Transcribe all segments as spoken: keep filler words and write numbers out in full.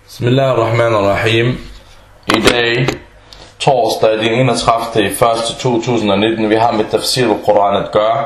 Bismillahirrahmanirrahim. I dag, torsdag den enogtredivte i første to tusind og nitten, vi har med tafsir al-Quran at gøre.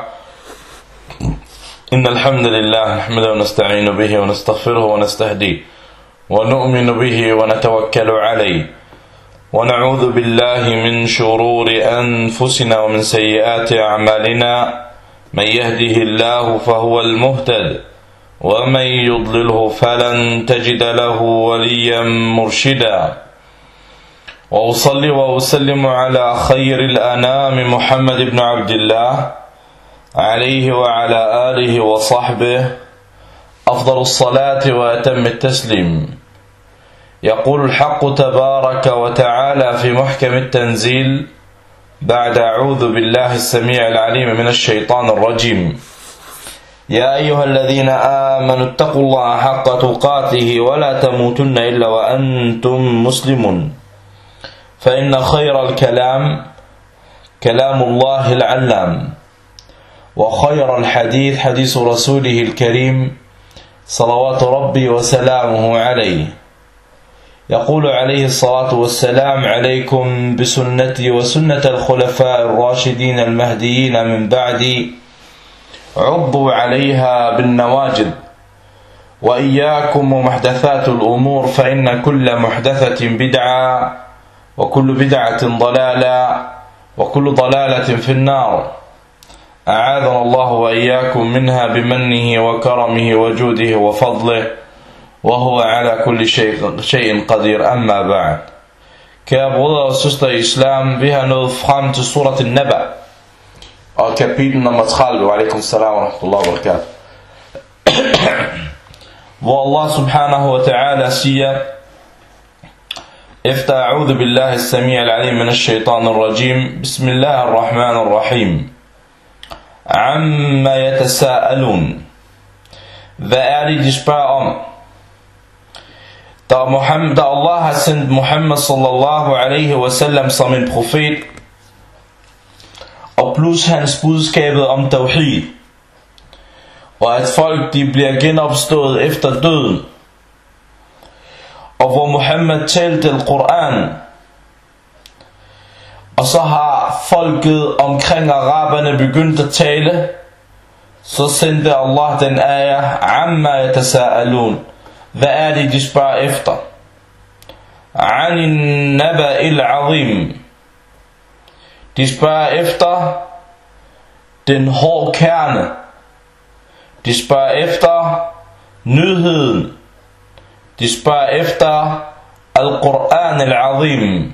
Inna alhamdulillah, nahmadu wa nasta'inu bihi wa nastaghfiruhu wa nastahdi wa nu'minu bihi wa natawakkalu alayhi wa na'udhu billahi min shururi anfusina wa min sayyiati a'malina. Man yahdihillahu fahuwa al-muhtad ومن يضلله فلن تجد له وليا مرشدا وأصلي وأسلم على خير الأنام محمد بن عبد الله عليه وعلى آله وصحبه أفضل الصلاة وأتم التسليم. يقول الحق تبارك وتعالى في محكم التنزيل بعد أعوذ بالله السميع العليم من الشيطان الرجيم: يا أيها الذين آمنوا اتقوا الله حق تقاته ولا تموتن إلا وأنتم مسلمون، فإن خير الكلام كلام الله العلام، وخير الحديث حديث رسوله الكريم صلوات ربي وسلامه عليه. يقول عليه الصلاة والسلام: عليكم بسنتي وسنة الخلفاء الراشدين المهديين من بعدي، عضوا عليها بالنواجذ، وإياكم ومحدثات الأمور، فإن كل محدثة بدعة وكل بدعة ضلالة وكل ضلالة في النار. أعاذنا الله وإياكم منها بمنه وكرمه وجوده وفضله، وهو على كل شيء, شيء قدير. أما بعد. Kære brødre og søstre i islam, vi har nået frem til surat al-Naba og kapitel nummer tredive, wa alaikum salam wa rahmatullahi wa barakatuh, hvor Allah subhanahu wa ta'ala siger, efter a'udhu billahi as-sami' al-alim min ash-shaytan ar-rajim, bismillahir rahmanir rahim, amma yatasa'alun. Hvad er det, de spørger om? Da, Muhammad, da Allah har sendt Muhammad sallallahu alaihi wasallam som en profet, og plus hans budskabet om tawhid, og at folk de bliver genopstået efter døden, og hvor Muhammad talte al-Quran, og så har folket omkring araberne begyndt at tale, så sendte Allah den ayah: amma yatasa'alun. Hvad er det, de spørger efter? Anin naba'il azim. De spørger efter den hårde kerne. De spørger efter nyheden. De spørger efter al-Quran al-Azim.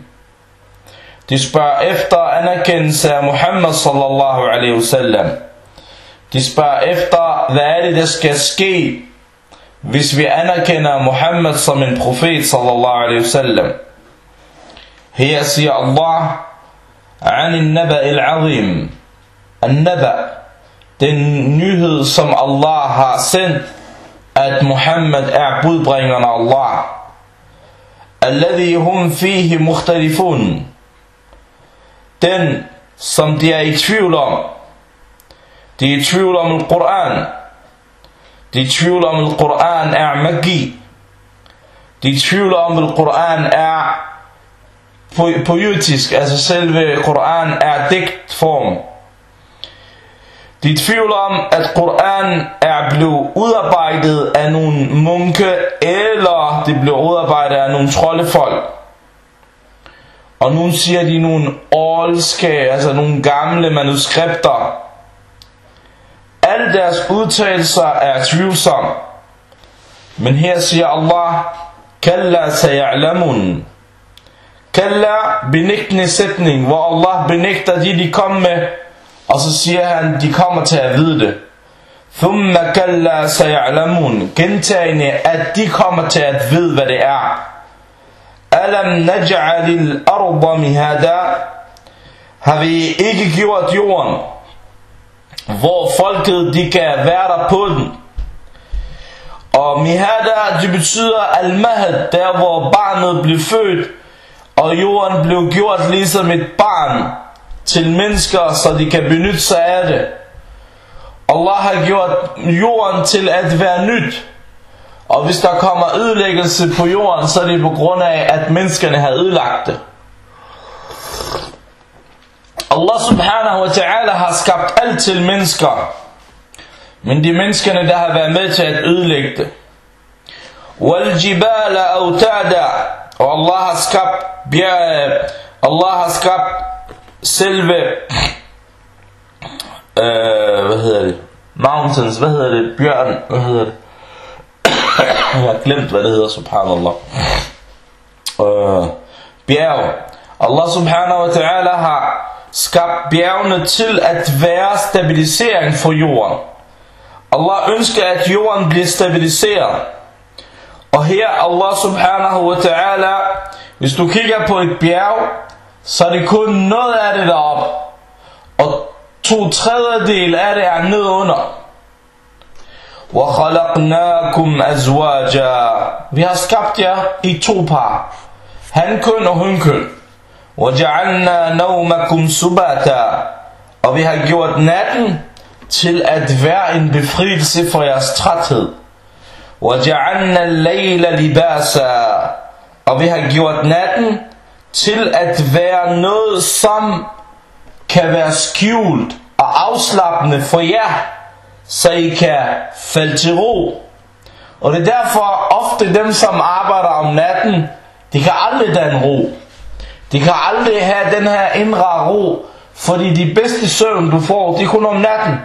De spørger efter anerkendelse af Muhammad sallallahu alaihi wasallam. De spørger efter, hvad er det, der skal ske, hvis vi anerkender Muhammad som en profet sallallahu alaihi wasallam. Her siger Allah: عن النبأ العظيم. النبأ, den nyhed som Allah har sendt, at Muhammad er budbringeren af Allah. الذي هم فيه مختلفون, den som de er i tvivl om. De er i tvivl om al-Quran. De er i tvivl om al-Quran er magi. De er i tvivl om al-Quran er poetisk, altså selve Quran er digtform. De er tvivl om, at Quran er blevet udarbejdet af nogle munke, eller det blev udarbejdet af nogle troldefolk. Og nu siger de nogle oldske, altså nogle gamle manuskripter. Alle deres udtalelser er tvivlsomme. Men her siger Allah: kalla saya'lamun. Kalla, benægtende sætning, hvor Allah benægter de, de kom med, og så siger han, de kommer til at vide det. Thumma kalla saya'lamun, gentagende, at de kommer til at vide, hvad det er. Alam naj'alil arda mihada, har vi ikke gjort jorden, hvor folket de kan være der på den. Og mihada, det betyder al-mahad, der hvor barnet blev født, og jorden blev gjort ligesom et barn til mennesker, så de kan benytte sig af det. Allah har gjort jorden til at være nyt, Og hvis der kommer ødelæggelse på jorden, så er det på grund af, at menneskerne har ødelagt det. Allah subhanahu wa ta'ala har skabt alt til mennesker, men de menneskerne, der har været med til at ødelægge det. وَالْجِبَالَ أَوْتَادًا. Og Allah har skabt bjerge, Allah har skabt selve øh, hvad hedder det? Mountains, hvad hedder det? Bjørn, hvad hedder det? Jeg har glemt, hvad det hedder, subhanallah. Øh, bjerg. Allah subhanahu wa ta'ala har skabt bjergene til at være stabilisering for jorden. Allah ønsker, at jorden bliver stabiliseret. Og her Allah subhanahu wa ta'ala, hvis du kigger på et bjerg, så er det kun noget af det deroppe, og to tredjedel af det er nedunder. وَخَلَقْنَاكُمْ أَزْوَاجًا. Vi har skabt jer i to par, hankøn og hunkøn. وَجَعَلْنَا نَوْمَكُمْ سُبَاتًا. Og vi har gjort natten til at være en befrielse for jeres træthed. وَجَعَلْنَا اللَّيْلَ لِبَاسًا. Og vi har gjort natten til at være noget, som kan være skjult og afslappende for jer, så I kan falde til ro. Og det er derfor ofte dem, som arbejder om natten, de kan aldrig danne ro. De kan aldrig have den her indre ro, fordi de bedste søvn du får, de er kun om natten.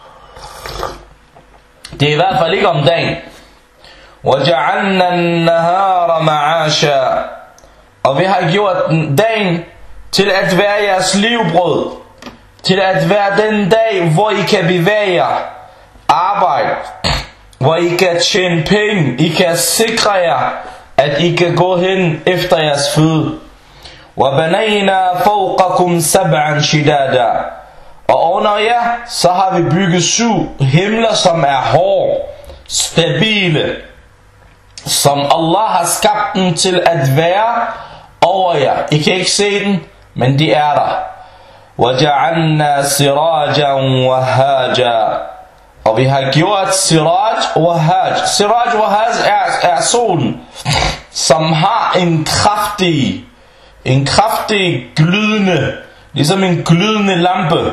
Det er i hvert fald ikke om dagen. وَجَعَلْنَا النَّهَارَ مَعَاشًا. Og vi har gjort dagen til at være jeres livbrød, til at være den dag, hvor I kan bevæge jer, arbejde, hvor I kan tjene penge, I kan sikre jer, at I kan gå hen efter jeres føde. وَبَنَيْنَا فَوْقَكُمْ سَبْعًا شِدَادًا. Og under jer, så har vi bygget syv himler, som er hårde, stabile, som Allah har skabt dem til at være over jer. I kan ikke se den, men de er der. وَجَعَلْنَا سِرَاجًا وَهَاجًا. Og vi har gjort siraj og haj. Siraj og haj er, er solen, som har en kraftig, en kraftig glødende, ligesom en glødende lampe.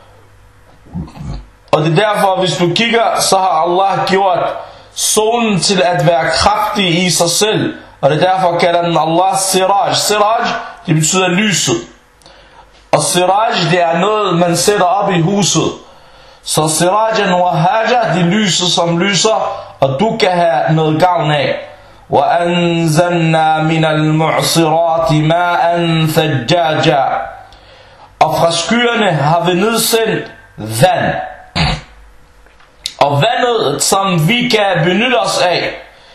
Og det er derfor, hvis du kigger, så har Allah gjort solen til at være kraftig i sig selv. Og det er derfor kalder den Allah siraj. Siraj, det betyder lyset. Og siraj, det er noget, man sætter op i huset. Så sirajan og haja, det lyser som lyser, og du kan have noget gavn af. وَأَنزَلْنَا مِنَ الْمُعْصِرَاتِ مَاءً ثَجَّاجًا. Og fra skyerne har vi nedsendt vand. Og vandet, som vi kan benytte os af,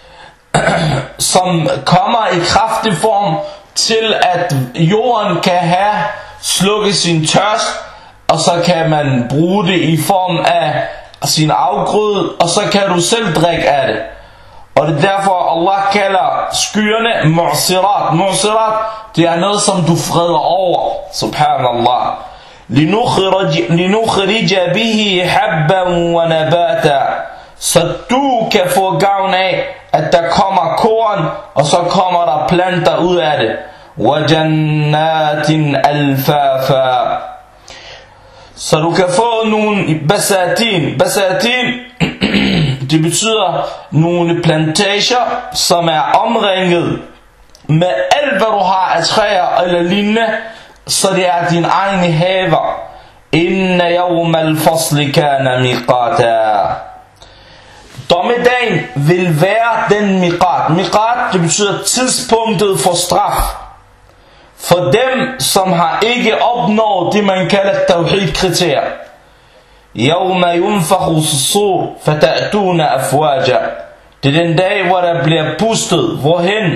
som kommer i kraftig form til at jorden kan have slukket sin tørst, og så kan man bruge det i form af sin afgrøde, og så kan du selv drikke af det. Og det er derfor Allah kalder skyerne mu'sirat. Mu'sirat, det er noget, som du freder over, subhanallah. لِنُخْرِجَ بِهِ حَبًّا وَنَبَاتًا. Så du kan få gavn af, at der kommer korn, og så kommer der planter ud af det. وَجَنَّاتٍ أَلْفَافًا. Så du kan få nogle basatin. Basatin, det betyder nogle plantager, som er omringet med alt, hvad du har af træer eller lignende, så det er din egne haver. Inna yawm al-fasl kana miqata. Dommedagen vil være den miqat. Miqat, det betyder tidspunktet for straf. For dem, som har ikke opnået det, man kalder tawhid-kriterier. Yawma yunfakhu s-sur fata'tuna afwaja. Det er den dag, hvor der bliver pustet. Hvorhen?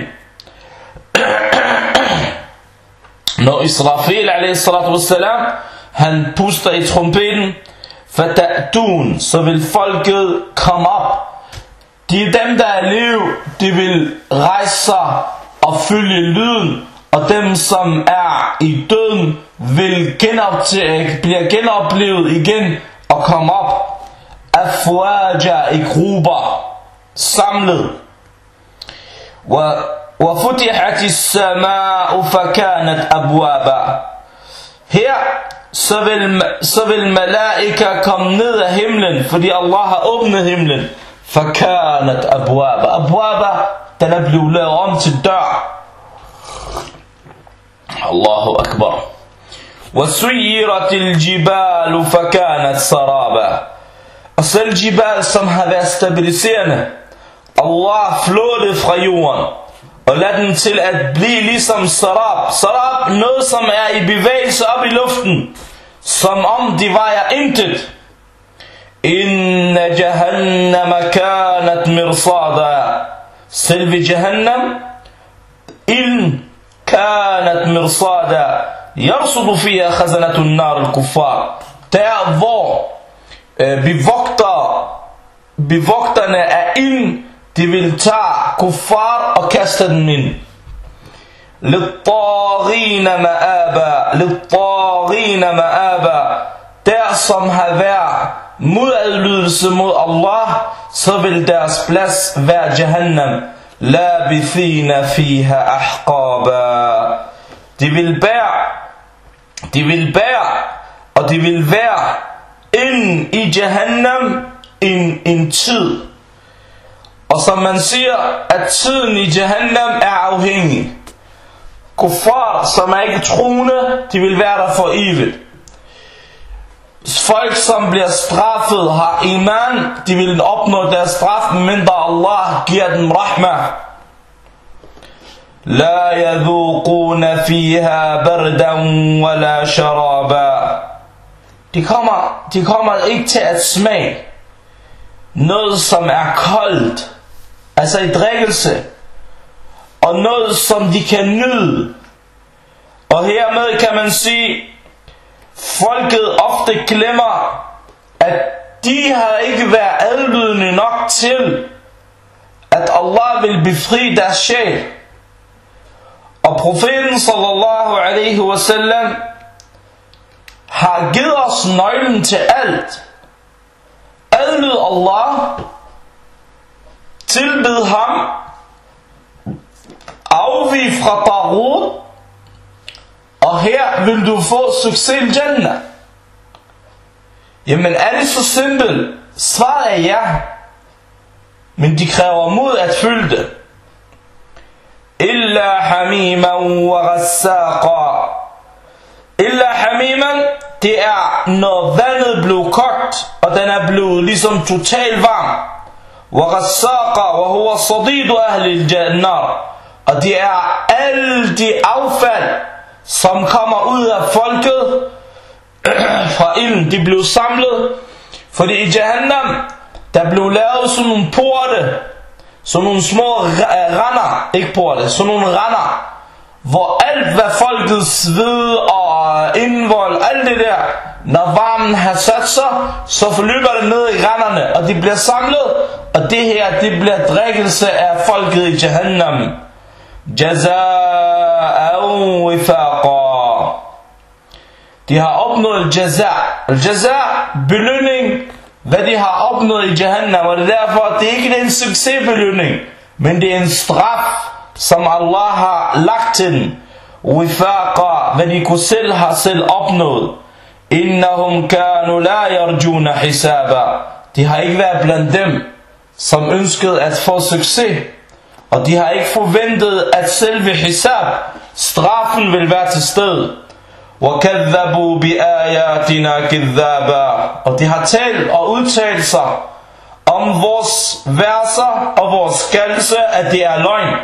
Når Israfil alayhi salatu wassalam, han puster i trompeten, fata'tun, så vil folket komme op. De er dem, der er liv, de vil rejse sig og følge lyden. Og dem, som er i døden, vil genoptage, bliver genoplevet igen og komme op. Afwaja, i grupper, samlet. وفتحت السماء فكانت أبوابا. Her så vil, så vil malaika komme ned af himlen, fordi Allah har åbnet himlen. فكانت أبوابا. Abwaba, den er blevet lavet om til dør. Allahu Akbar. وسيرت الجبال فكانت سرابا. Og selv jibal, som har været stabiliserende, Allah flåede fra jorden og lad den til at blive ligesom sarab. Sarab, noget som er i bevægelse op i luften, som om de vejer intet. Inna jahannama kanat mirsada. Selve jahannam, ilden, kanat mirsada. Yarsudu fiha khazanatun nar al-kuffar. Der hvor øh, bevogter, bevogterne af ilden, de vil tage kuffar og kaste den ind. Littagina ma'aba. Littagina ma'aba. Der som har været modadlydelse mod Allah, så vil deres plads være Jahannam. Labithina fiha ahqaba. De vil bære, de vil bære, og de vil være ind i Jahannam en, en tid. Og som man siger, at tiden i Jahannam er afhængig. Kuffar, som er ikke troende, de vil være der for evigt. Folk, som bliver straffet, har iman, de vil opnå deres straf, mindre Allah giver dem rahma. La yadhuquna fiha bardan wala sharaba. De kommer, de kommer ikke til at smage noget, som er koldt, altså i drikkelse, og noget, som de kan nyde. Og hermed kan man sige, folket ofte glemmer, at de har ikke været adlydende nok til, at Allah vil befri deres sjæl. Og profeten sallallahu alaihi wasallam har givet os nøglen til alt. Adlyd Allah, tilbed ham, afvig fra taghut, og her vil du få succes i Jannah. Jamen er det så simpelt? Svaret er ja. Men de kræver mod at følge det. Illa hamiman wa ghassaqa. Illa hamiman, det er når vandet blev kogt, og den er blevet ligesom totalt varm. Wa ghassaqa wa huwa sadidu ahli al-nar. Og det er alle de affald, som kommer ud af folket fra ilden, de blev samlet. Fordi i Jahannam, der blev lavet sådan nogle porte, sådan nogle små render, ikke porte, sådan nogle render, hvor alt hvad folket sved og indvold, alt det der, når varmen har sat sig, så forløber det ned i renderne, og de bliver samlet, og det her, det bliver drikkelse af folket i Jahannam. Jaza'an wifaqa. De har opnået jaza. Jaza, belønning, hvad de har opnået i Jahannam, og det er derfor, det er ikke en succesbelønning, men det er en straf, som Allah har lagt til den. Wifaqa, hvad de kunne selv har selv opnået. Innahum kanu la yarjuna hisaba. De har ikke været blandt dem, som ønskede at få succes, og de har ikke forventet, at selve hisab, straffen, vil være til stede. وَكَذَّبُوا بِآيَاتِنَا كِذَّابًا. Og de har talt og udtalt sig om vores verser og vores skaldelse, at det er løgn.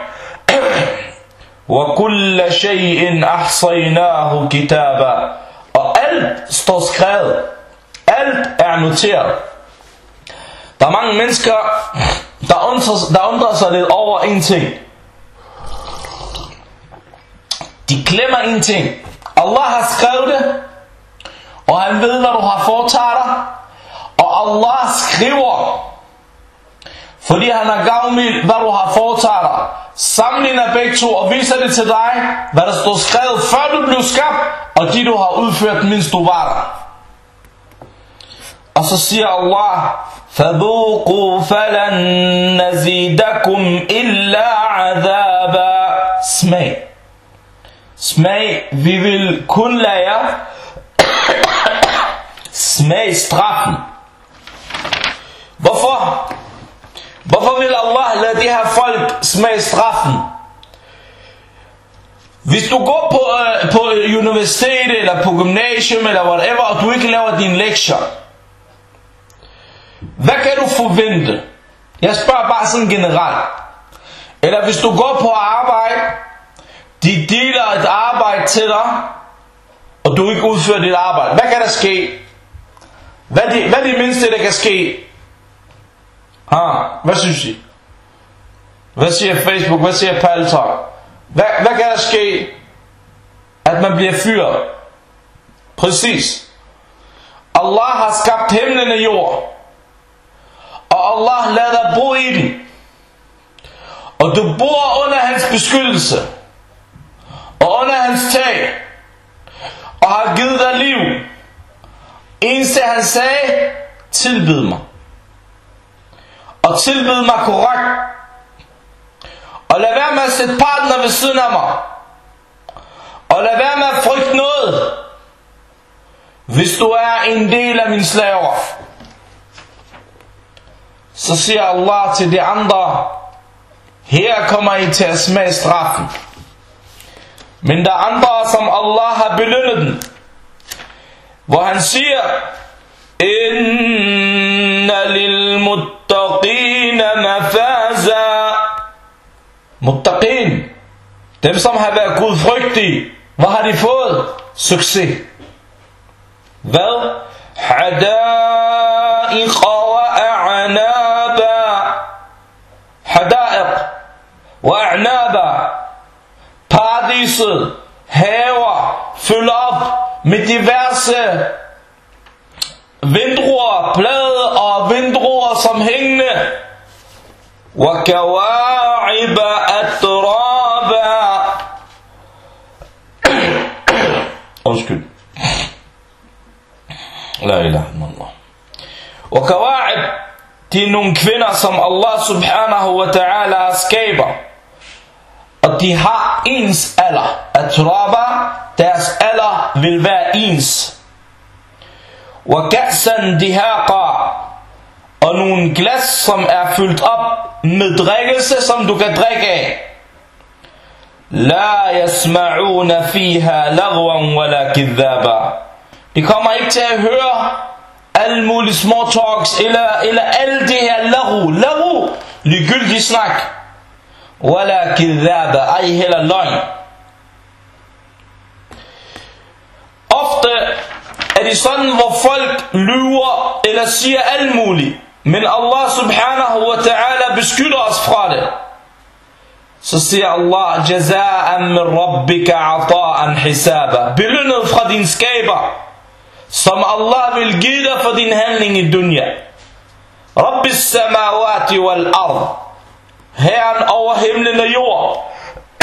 وَكُلَّ شَيْءٍ أَحْصَيْنَاهُ كِتَابًا. Og alt står skrevet. Alt er noteret. Der er mange mennesker, der undrer, der undrer sig lidt over en ting. De glemmer en ting. Allah har skrevet det, og han ved, hvad du har foretaget dig, og Allah skriver, fordi han har gavmild, hvad du har foretaget dig, sammenligner begge to og viser det til dig, hvad der stod skrevet, før du blev skabt, og de du har udført, mens du var der. Og så siger Allah, فذوقوا فلن نزيدكم إلا عذابا. Smag. Smag, vi vil kun lade jer smag straffen. Hvorfor? Hvorfor vil Allah lade de her folk smage straffen? Hvis du går på, øh, på universitet eller på gymnasium eller whatever, og du ikke laver dine lektier, hvad kan du forvente? Jeg spørger bare sådan generelt. Eller hvis du går på arbejde, de deler et arbejde til dig, og du ikke udfører dit arbejde. Hvad kan der ske? Hvad er det, hvad er det mindste, der kan ske? Ha, hvad synes I? Hvad siger Facebook? Hvad siger Paltalk? Hvad, hvad kan der ske? At man bliver fyret. Præcis. Allah har skabt himlen og jord, og Allah lader dig bo i den, og du bor under hans beskyttelse og under hans tag, og har givet dig liv. Eneste han sagde: tilbed mig, og tilbed mig korrekt, og lad være med at sætte partner ved siden af mig, og lad være med at frygte noget, hvis du er en del af mine slaver. Så siger Allah til de andre: her kommer I til at smage straffen. Men der er andre, som Allah har belønnet den, hvor han siger: inna lil muttaqina mafaza. Muttaqin, dem som har været gudfrygtige, hvad har de fået? Succes. Hvad? Hadaiq wa a'naba. Hadaiq wa a'naba. Paradiset, haver, fyldt op med diverse vindruer, blade og vindruer som hængende. Wa kawa'iba atraba. Undskyld. La ilaha illallah. Og kawa'ib, de er nogle kvinder, som Allah subhanahu wa ta'ala skaber, og de har ens alder. Atraba, deres alder vil være ens. Wa ka'san dihaqa, og nogle glas, som er fyldt op med drikkelse, som du kan drikke af. La yasma'una fiha lagwan wala kidhaba. De kommer ikke til at høre alle mulige små talks, eller, eller alle det her lagu, lagu, ligegyldig snak. Wala kidhaba, ej heller løgn. Ofte er det sådan, hvor folk lyver eller siger alt muligt, men Allah subhanahu wa ta'ala beskytter os fra det. Så siger Allah: jaza'an min rabbika ata'an hisaba. Belønnet fra din skaber, som Allah vil give dig for din handling i dunya. Rabbis samawati wal ard, Herren over himlen og jord.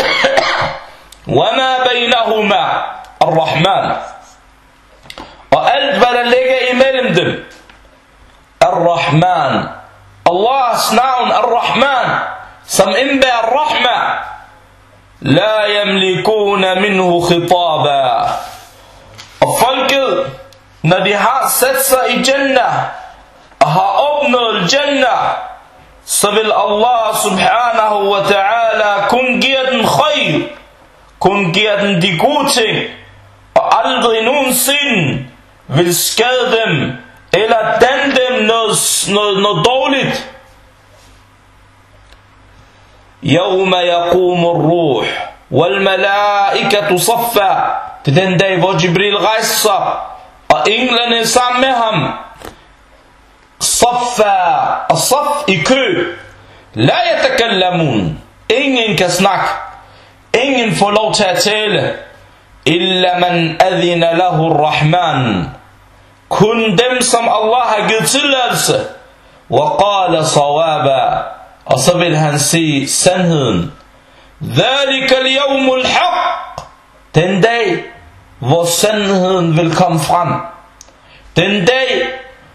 Wama baynahuma, Ar-Rahman, og alt hvad der ligger imellem dem. Ar-Rahman, Allahs navn Ar-Rahman, som indbærer rahma. La yamlikuna minhu khitaba. Og folket, når de har sat sig i Jannah og har opnået Jannah, så vil Allah subhanahu wa ta'ala kun give den khayr, kun give den de gode ting, og aldrig nogensinde vil skade dem eller danne dem noget, noget, noget dårligt. Yawma yaqumu ar-ruh wal malaikatu saffa. Det er den dag, hvor Jibril rejser sig, og englene sammen med ham. Saffa, og saf i kø. La yatakallamun, ingen kan snakke, ingen får lov til at tale. Illa man adhina lahu ar-Rahman, kun dem som Allah har givet tilladelse. Wa qala sawaba, og så vil han sige sandheden. Dhalika al-yawm al-haq, den dag hvor sandheden vil komme frem, den dag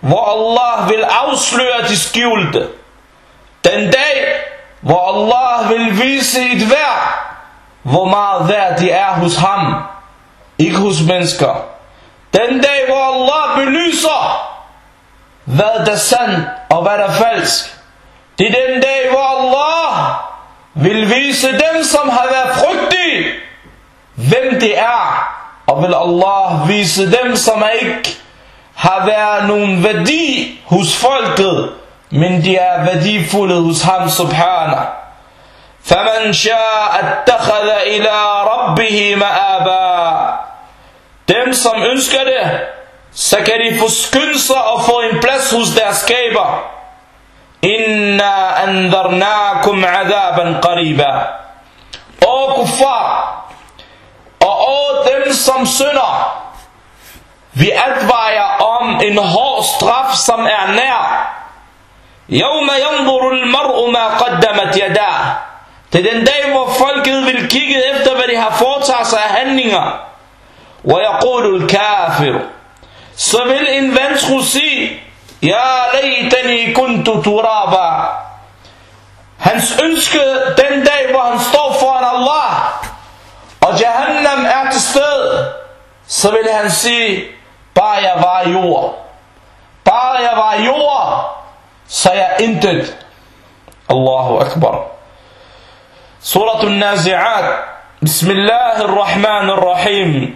hvor Allah vil afsløre de skjulte. Den dag, hvor Allah vil vise et værd, hvor meget værd de er hos ham, ikke hos mennesker. Den dag, hvor Allah belyser, hvad der er sandt og hvad der er falsk. Det er den dag, hvor Allah vil vise dem, som har været frygtige, hvem det er. Og vil Allah vise dem, som ikke har været nogen værdi hos folket, men de er værdifulde hos ham subhanahu. فَمَنْ شَاءَ اتَّخَذَ إِلَىٰ رَبِّهِ مَآبًا. Dem som ønsker det, så kan de få skynde sig og få en plads hos deres skaber. إِنَّا أَنذَرْنَاكُمْ عَذَابًا قَرِيبًا. O kuffar, og o dem som synder, vi advarer om en hård straf, som er nær. يَوْمَ يَنْظُرُ الْمَرْءُ مَا قَدَّمَتْ يَدَاهُ. Det er den dag, hvor folket vil kigge efter, hvad de har foretaget sig af handlinger. وَيَقُولُ الْكَافِرُ. Så vil en vantro sige, يَا لَيْتَنِي كُنْتُ تُرَابًا. Hans ønske den dag, hvor han står foran Allah, og Jahannam er til stede, så vil han sige, bare jeg var jord. Bare jeg var jord, så jeg intet. Allahu Akbar. Surat al-Nazi'at. Bismillahirrahmanirrahim.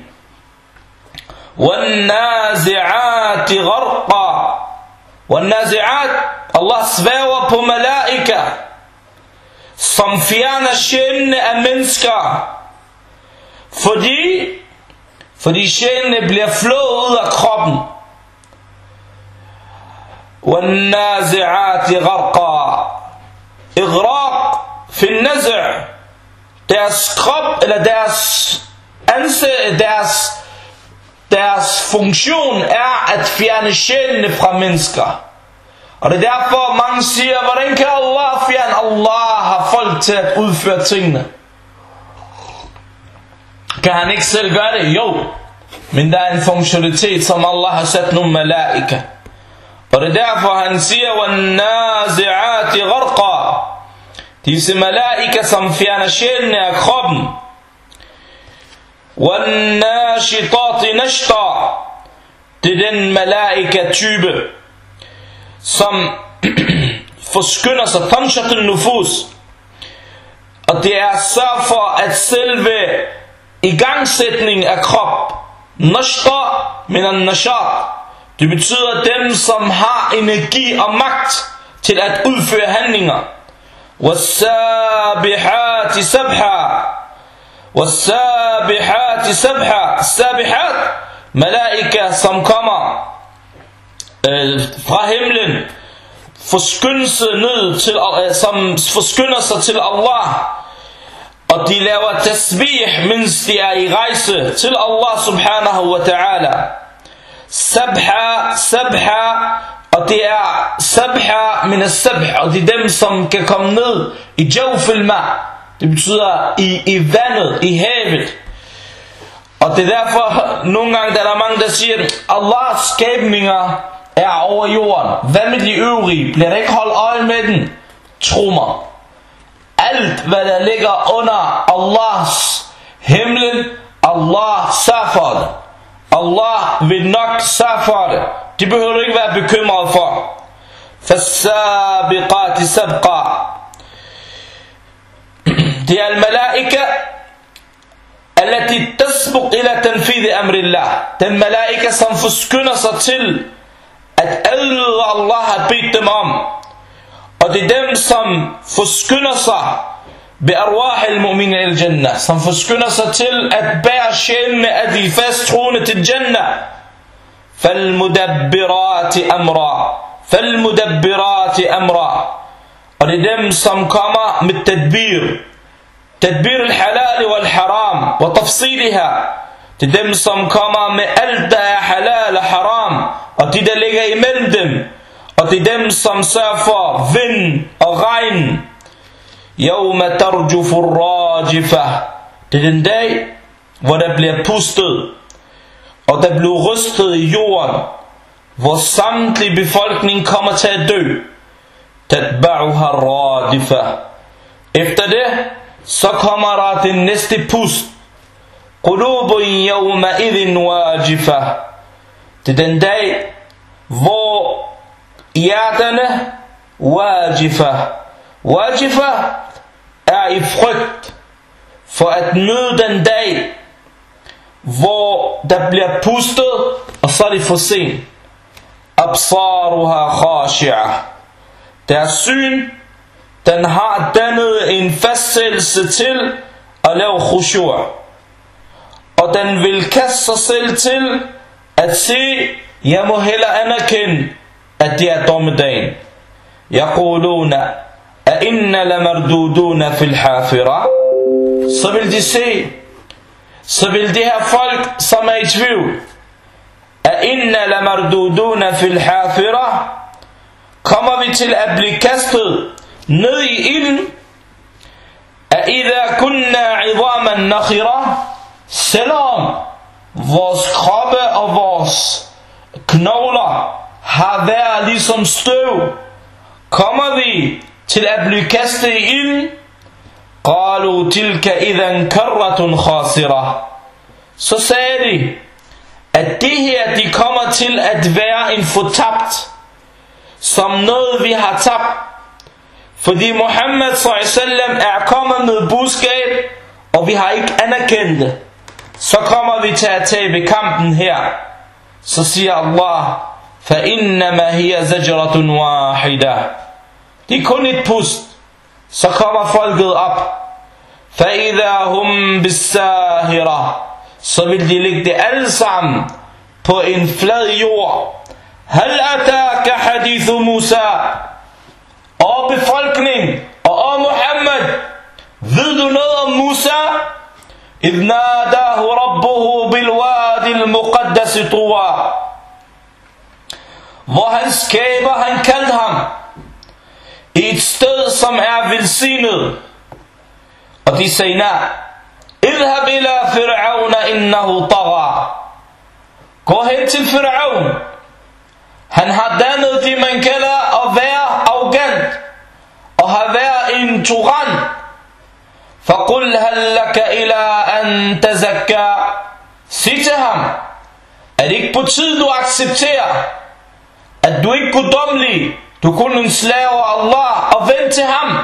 وَالنَّازِعَاتِ غَرْقًا. وَالنَّازِعَات. Allah svæver på malaika, som fjerner sjælene af mennesker. Fordi, fordi sjælene bliver flået ud af kroppen. وَالنَّازِعَاتِ غَرْقًا. إغراق في النزع. Deres krop, eller deres ansigt, deres, deres funktion er at fjerne sjælene fra mennesker. Og det er derfor mange siger, hvordan kan Allah fjerne? Allah har folk til at udføre tingene. Kan han ikke selv gøre det? Jo. Men der er en funktionalitet, som Allah har sat nogle malaika. Og det er derfor han siger, وَالنَّازِعَاتِ غَرْقًا. Disse malaika, som fjerner sjælene af kroppen. وَالنَّاشِطَاتِ نَشْطًا. Det er den malaika type, som forskynder sig, tanshat al-nufus. Og det er sørg for, at selve igangsætningen af krop, nashta min al-nashat, det betyder dem, som har energi og magt til at udføre handlinger. وَالسَّابِحَاتِ سَبْحًا. وَالسَّابِحَاتِ سَبْحًا. Sabihat, malaika, som kommer øh, fra himlen, forskynder sig ned til, øh, som forskynder sig til Allah, og de laver tasbih, mens de er i rejse til Allah subhanahu wa ta'ala. Sabha, sabha, og det er sabha min as-sabh, og det er dem, som kan komme ned i jawfil ma. Det betyder i, i vandet, i havet. Og det er derfor, nogle gange der er mange, der siger, Allahs skabninger er over jorden. Hvad med de øvrige? Bliver der ikke holdt øje med den? Tro mig. Alt hvad der ligger under Allahs himlen, Allah sørger for det. Allah vil nok sørge for det. Det behøver du ikke være bekymret for. فَالسَّابِقَاتِ سَبْقًا. Det er al-malaika التي تسبق إلى تنفيذ أمر الله. Den malaika, som forskynder sig til at adlyde Allah har bedt dem om. Og det er dem, som forskynder sig بأرواح المؤمنين إلى الجنة, som forskynder sig til at bære sjælene af de fasttroende til Jannah. فالمدبرات أمرا. فالمدبرات أمرا. Og det er dem, som kommer med tadbir. Tadbir al-halal wal-haram og tafsiliha. Det er dem, som kommer med alt, der er halal og haram, og de, der ligger imellem dem. Og det er dem, som sørger for vind og regn. يَوْمَ تَرْجُفُ الرَّاجِفَةِ. Det er den dag, hvor der bliver pustet, og der bliver rystet i jorden. hvor samtlig befolkning kommer til at dø. Tatba'uha radifa. Efter det, så kommer der den næste pust. Qulubun yawma idhin wajifa. Det er den dag, hvor hjerterne wajifa. Wajifa er i frygt for at møde den dag, hvor der bliver pustet, og så er det for sent. Absaruha khashi'a. Deres syn, den har dannet en fastsættelse til at lave khushu'. Og den vil kaste sig selv til at se, jeg må heller anerkende, at det er dommedagen. Yaquluna a inna lamarduduna fil hafira. Så vil de se, så vil de her folk, som er i tvivl, a inna lamarduduna fil hafira, kommer vi til at blive kastet ned i ilden. A idha kunna idhaman nakhira. Selvom vores kroppe og vores knogler har været ligesom støv, kommer vi til at blive kastet i ilden. Qalu tilka idhan karratun khasira. Så sagde de, at det her, de kommer til at være en fortabt, som noget vi har tabt. Fordi Muhammad sallallahu alaihi wasallam er kommet med budskab, og vi har ikke anerkendt det. Så kommer vi til at tabe kampen her. Så siger Allah, فَإِنَّمَا هِيَ زَجْرَةٌ وَاحِدَةٌ. Det er kun et pust. Så kommer folket op. فَإِذَا هُمْ بِالسَّاهِرَةِ. Så vil de lægge det alle sammen på en flad jord. هَلْ أَتَاكَ حَدِيثُ مُوسَى. Og befolkning, og og Muhammad, ved du noget om Musa? إِذْ نَادَاهُ رَبُّهُ بِالْوَادِ الْمُقَدَّسِ طُوَى. Hvor hans skaber, han kaldte ham i et sted, som er velsignet. Og de sagde, nej, اذهب إلى فرعون إنه طغى. Gå hen til Fir'aun. Han har dannet det, man kalder at være arrogant, og har været en tyran. فقل هل لك إلى أن تزكى. Sig til ham, er det ikke på tide du accepterer, at du ikke er guddommelig, du er kun en slave af Allah, og vend til ham.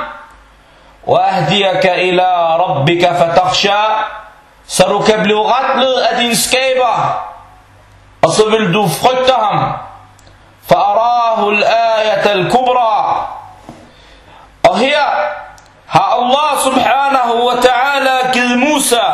وأهديك إلى ربك فتخشى. Så du kan blive retledet af din skaber, og så vil du frygte ham. فأراه الآية الكبرى. Og her har Allah subhanahu wa ta'ala givet Musa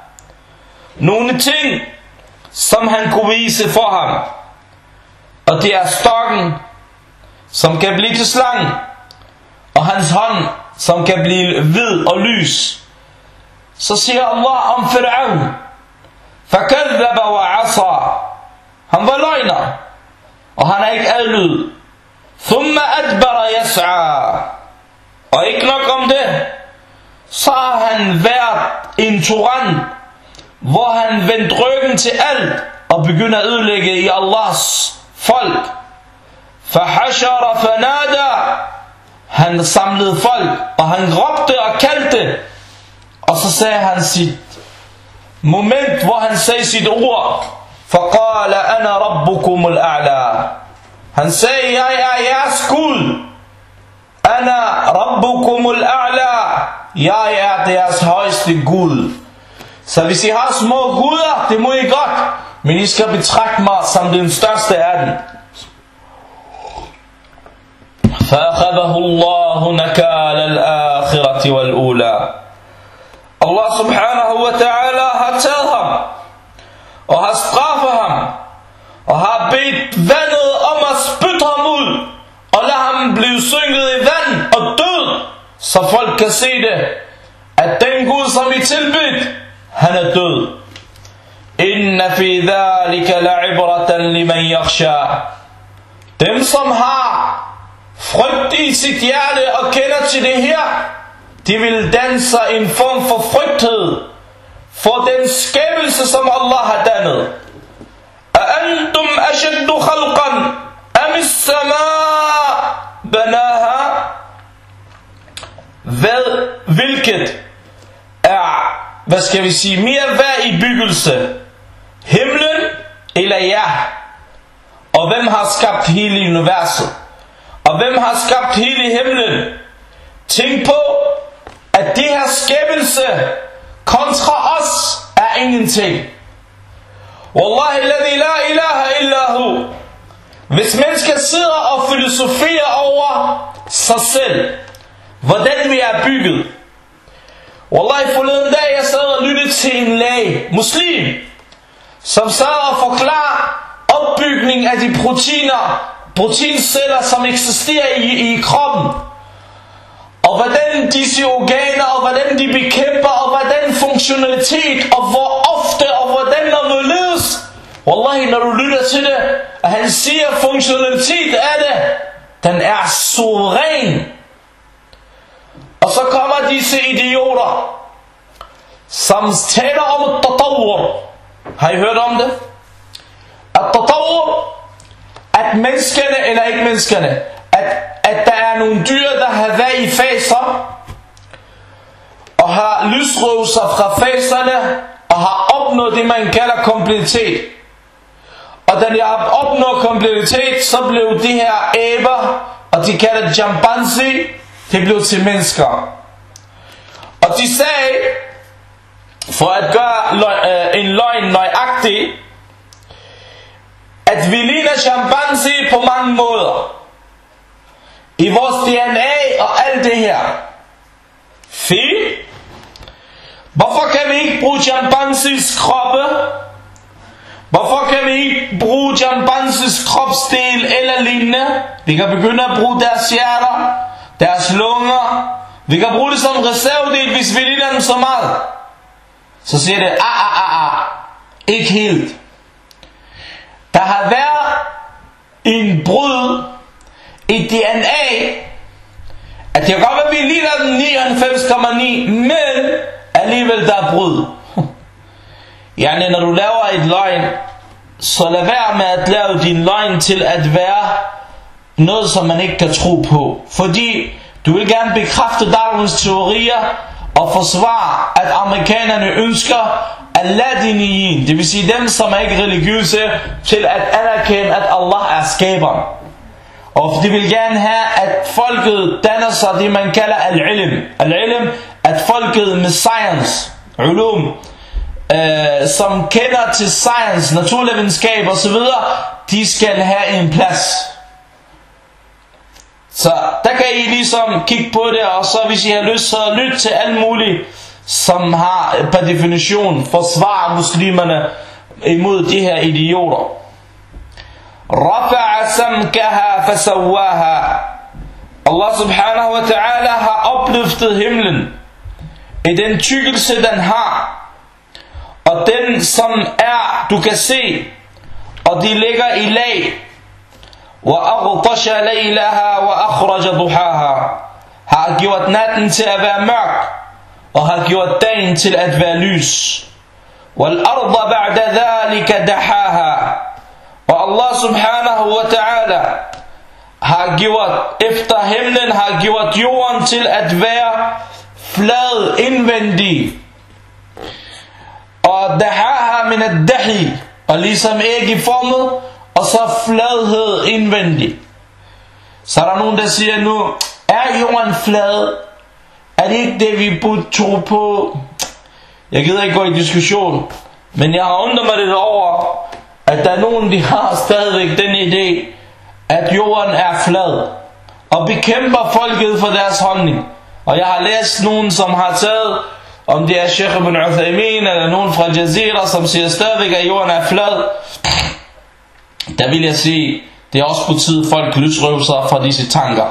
nogle ting, som han kunne vise for ham. Og det er stokken, som kan blive til slangen, og hans hånd, som kan blive hvid og lys. Så siger Allah om Fir'aun, فَكَذَّبَ وَعَصَى. Han var løgner, og han er ikke adlyd. ثُمَّ أَدْبَرَ يَسْعَى. Og ikke nok om det, så har han været en tyran, hvor han vendte ryggen til alt, og begynder at ødelægge i Allahs folk. فَحَشَرَ فَنَادَى. Han samlede folk, og han råbte og kaldte. Og så sagde han sit moment, hvor han sagde sit ord. فَقَالَ أَنَا رَبُّكُمُ الْأَعْلَى. Han sagde, jeg er jeres Gud. أَنَا رَبُّكُمُ الْأَعْلَى. Jeg er deres højeste Gud. Så hvis I har små guder, det må I godt, men I skal betragte mig som den største af dem. فَأَخَذَهُ اللَّهُ نَكَالَ الْآخِرَةِ وَالْأُولَى. Allah subhanahu wa ta'ala har taget ham, og har straffet ham, og har bedt vandet om at spytte ham ud, og lade ham blive synket i vand og død, så folk kan se det, at den Gud, som I tilbedt, han er død. Inna fi dhalika la'ibratan liman yakhsha. Dem, som har frygt i sit hjerte og kender til det her, de vil danse en form for frygthed for den skabelse, som Allah har dannet. أأنتم أشد خلقا أم السماء بناها. Hvad, hvilket er, hvad skal vi sige, mere værd i byggelse? Himlen eller jer? Og hvem har skabt hele universet? Og hvem har skabt hele himlen? Tænk på, at det her skabelse kontra os er ingenting. Wallahi alladhi la ilaha illa hu. Hvis mennesker sidder og filosoferer over sig selv, hvordan vi er bygget. Wallahi, forleden dag jeg sad og lyttede til en læge, muslim, som sad og forklarede opbygning af de proteiner, proteinceller, som eksisterer i, i kroppen. Og hvordan disse organer, og hvordan de bekæmper, og hvordan funktionalitet, og hvor ofte, og hvordan der hvorledes. Wallahi, når du lytter til det, at han siger, funktionalitet af det, den er suveræn. Og så kommer disse idioter, som taler om et tatawur. Har I hørt om det? At tatawur, at menneskerne, eller ikke menneskerne, at, at der er nogle dyr, der har været i faser, og har løsrevet sig fra faserne, og har opnået det, man kalder kompleksitet. Og da de har opnået kompleksitet, så blev de her aber, og de kalder chimpanzee, det blev til mennesker. Og de sagde, for at gøre løg, øh, en løgn nøjagtig, at vi ligner chimpanzee på mange måder. I vores D N A og alt det her. Fint. Hvorfor kan vi ikke bruge chimpanzees kroppe? Hvorfor kan vi ikke bruge chimpanzees kropsdel eller lignende? Vi kan begynde at bruge deres hjerter, deres lunger. Vi kan bruge det som reservedel, hvis vi ligner dem så meget. Så siger det, ah, ah, ah, ah. Ikke helt. Der har været en brud i D N A, at det kan godt være, at vi ligner den nioghalvfems komma ni, men alligevel der er brud. Yani når du laver et løgn, så lad være med at lave din løgn til at være noget, som man ikke kan tro på. Fordi du vil gerne bekræfte Darwins teorier og forsvare, at amerikanerne ønsker Aladdinien, det vil sige dem, som er ikke religiøse, til at anerkende, at Allah er skaberen. Og de vil gerne have, at folket danner sig det, man kalder al-ilm. Al-ilm, at folket med science, ulum, øh, som kender til science, naturvidenskab osv., de skal have en plads. Så der kan I ligesom kigge på det, og så hvis I har lyst, så lyt til alt muligt, som har per definition forsvaret muslimerne imod de her idioter. Rafa'a samkaha fasawaha. Allah subhanahu wa ta'ala har opløftet himlen i den tykkelse den har, og den som er, du kan se, og de ligger i lag. وَأَغْطَشَ لَيْلَهَا وَأَخْرَجَ ضُحَاهَا. Har gjort natten til at være mørk, og har gjort dagen til at være lys. وَالْأَرْضَ بَعْدَ ذَلِكَ دَحَاهَا. Og Allah subhanahu wa ta'ala har gjort, efter himlen har gjort jorden til at være flad indvendig. Og dahaha min ad-dahi, og ligesom æggeformet, og så fladhed indvendig. Så er der nogen, der siger nu, er jorden flad? Er det ikke det, vi burde tro på? Jeg gider ikke gå i diskussion, men jeg har undret mig lidt over, at der er nogen, de har stadigvæk den idé, at jorden er flad, og bekæmper folket for deres holdning. Og jeg har læst nogen, som har taget, om det er Sheikh ibn Uthaymin, eller nogen fra Jazira, som siger stadigvæk, at jorden er flad. Der vil jeg sige, det er også på tide, folk løsrøver sig fra disse tanker.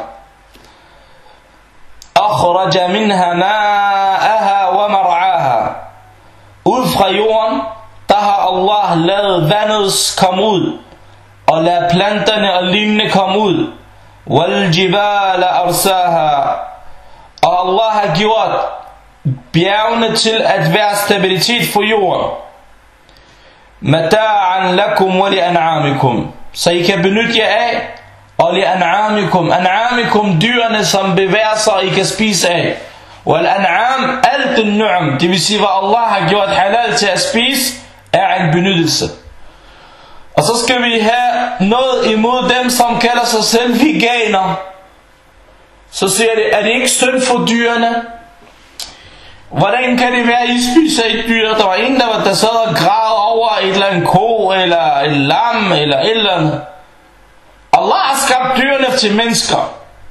أخرج منها ماءها ومرعاها. Ud fra jorden, der har Allah lavet vandet komme ud, og lad planterne og lignende komme ud. وَالْجِبَالَ أَرْسَاهَا. Og Allah har gjort bjergene til at være stabilitet for jorden. mata'an lakum wa li an'amikum, så I kan benytte jer af, og li an'amikum, an'amikum, dyrene som bevæger sig, I kan spise af, wal an'am, alt den nu'am, det vil sige hvad Allah har gjort halal til at spise, er en benyttelse. Og så skal vi have noget imod dem som kalder sig selv veganer. Så siger det, er det ikke synd for dyrene? Hvordan kan det være, at I spiser et dyr? Der var en, der, var, der sad og græd over et eller andet ko, eller et lam, eller et eller andet. Allah har skabt dyrene til mennesker.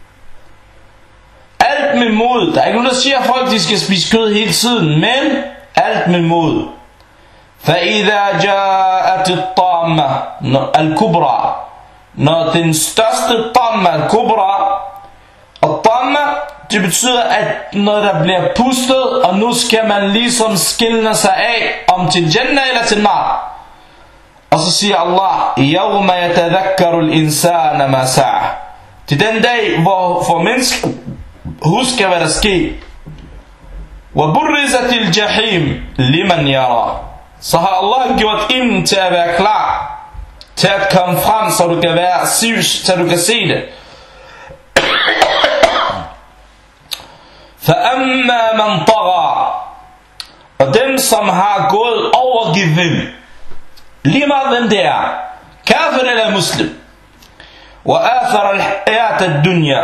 Alt med mod. Der er ikke nogen, der siger, at folk de skal spise kød hele tiden, men alt med mod. فَإِذَا جَاءَتِ الطَّامَّةِ الْكُبْرَى, når den største tamma, al-kubra, og tamma, det betyder, at når der bliver pustet, og nu skal man ligesom skille sig af, om til jannah eller til nar. Og så siger Allah, يَوْمَ يَتَذَكَّرُ الْإِنسَانَ مَا سَعَ, til den dag, hvor for mennesker husker, hvad der sker. وَبُرِّزَتِ الْجَحِيمِ لِمَنْ يَرَى, så har Allah gjort ilden til at være klar, til at komme frem, så du kan være syg, så du kan se det. فَأَمَّا مَنْ طَغَى, og dem som har gået overgivet, lige meget hvem det er, kafir eller muslim, وَآثَرَ الْحَيَاةَ الدُّنْيَا,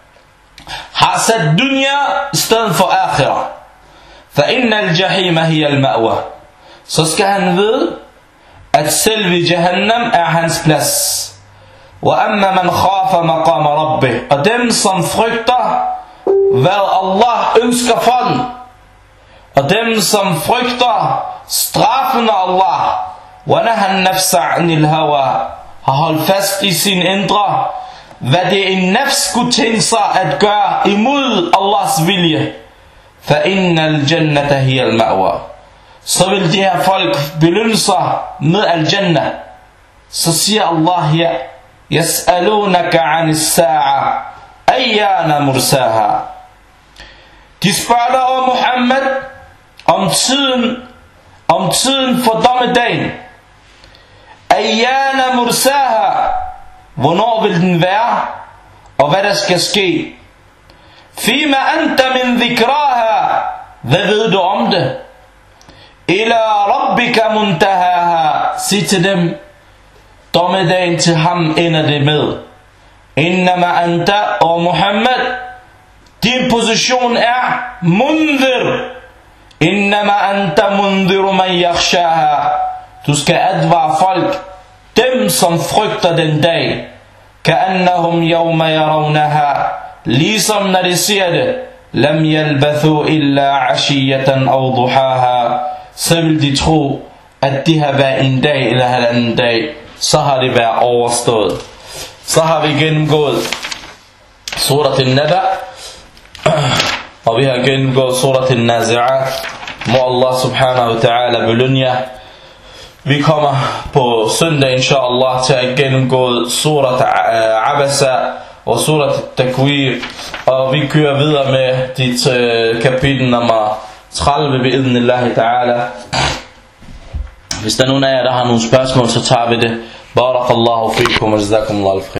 har sat dunya i stedet for akhirah, فَإِنَّ الْجَحِيمَ هِيَ الْمَأْوَى, så skal han vide, at selve Jahannam er hans plads. وَأَمَّا مَنْ خَافَ مَقَامَ رَبِّهِ, og dem som frygter, hvad Allah ønsker for dem, og dem som frygter straffen af Allah, وَنَهَا النَّفْسَ عَنِ الْهَوَى, har holdt fast i sin indre, hvad det en nafs skulle tænke sig at gøre imod Allahs vilje, فَإِنَّ الْجَنَّةَ هِيَ الْمَأْوَى, så vil de her folk belønne sig med al-jannah. Så siger Allah her, يَسْأَلُونَكَ عَنِ السَّاعَةِ أَيَّانَ مُرْسَاهَا, de spørger dig om Muhammad, om tiden, om tiden for dommedagen. أَيَّانَ مُرْسَاهَا, hvornår vil den være, og hvad der skal ske. فِيمَ أَنْتَ مِنْ ذِكْرَاهَا, hvad ved du om det. إِلَى رَبِّكَ مُنْتَهَاهَا, sig til dem, dommedagen til ham ender det med. إِنَّمَا أَنْتَ, og Muhammad, din position er mundir. إِنَّمَا أَنْتَ مُنْذِرُ مَنْ يَخْشَاهَا, du skal advare folk, dem som frygter den dag. كَأَنَّهُمْ يَوْمَ يَرَوْنَهَا, ligesom når de ser det. لَمْ يَلْبَثُوا إِلَّا عَشِيَّةً أَوْ ضُحَاهَا, så vil de tro, at det har været en dag eller halvanden dag, så har det været overstået. Så har vi gennemgået Surat al-Naba, og vi har gennemgået Surat al-Nazi'at. Må Allah subhanahu wa ta'ala belønne jer. Vi kommer på søndag inshallah til at gennemgå Surat Abasa og Surat Takwir, og vi kører videre med dit uh, kapitel nummer tredive ved idnillahi ta'ala. Hvis der er nogen af jer, der har nogle spørgsmål, så tager vi det. Barakallahu fikum wa jazakumullahu khair.